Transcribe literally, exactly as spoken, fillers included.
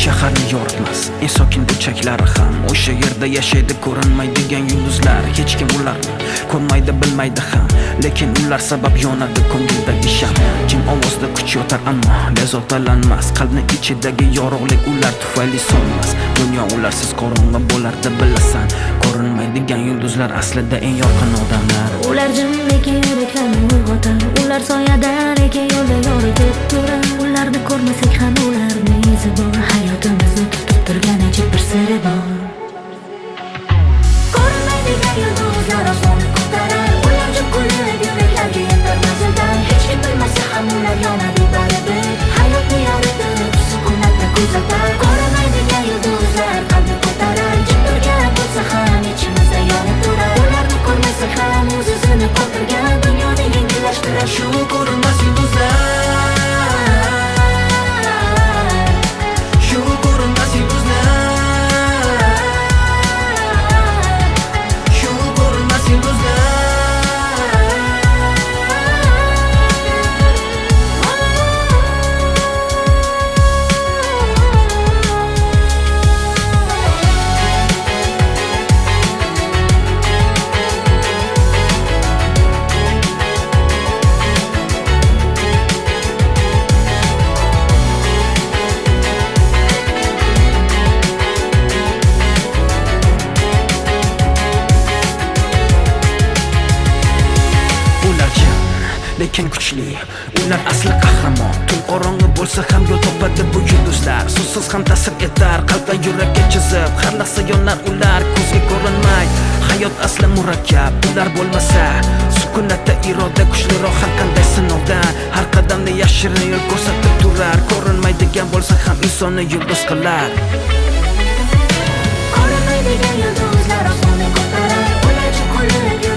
shaharni yoritmas eng sokin burchaklari ham. O'sha yerda yashaydi ko'rinmaydigan yulduzlar. Hech kim ularni ko'rmaydi, bilmaydi ham, lekin ular sabab yonadi ko'ngildagi sham. Jim ovozda kuch yotar ammo bezovtalanmas. Qalbning ichidagi yorug'lik ular tufayli so'nmas. Dunyo ularsiz qorong'i bo'lardi, bilasan. Ko'rinmaydigan yulduzlar aslida eng yorqin odamlar. Ular jim lekin yuraklarni uyg'otar. Ular soyada lekin yo'lda yoritib turar. Ularni ko'rmasak ham ularni izi bor. Hayotimizni tutib turgan ajib bir siri bor. Ko'rinmaydigan yulduzlar osmonni ko'tarar. Ular jim kulib yuraklarga yetar manzildan. Hech kim bilmasa ham ular yonadi baribir. Hayotni yoritib sukunatda kuzatar. Ko'rinmaydigan yulduzlar qalbni ko'tarar. Jim turgan bo'lsa ham ichimizda yonib turar. Ularni ko'rmasak ham o'z izini qoldirgan dunyoni yengillashtirar shu ko'rinmas yulduzlar. Lekin kuchli, ular asli qahramon. Tun qorong'i bo'lsa ham yo'l topadi bu yulduzlar. So'zsiz ham ta'sir etar, qalbdan yurakka chizib. Har lahza yonar ular, ko'zga ko'rinmay. Hayot asli murakkab, ular bo'lmasa sukunatda iroda kuchliroq har qanday sinovdan. Har qadamda yashirin yo'l ko'rsatib turar. Ko'rinmaydigan bo'lsa ham insonni yulduz qilar. Ko'rinmaydigan yulduzlar osmonni ko'tarar. Ular jim kulib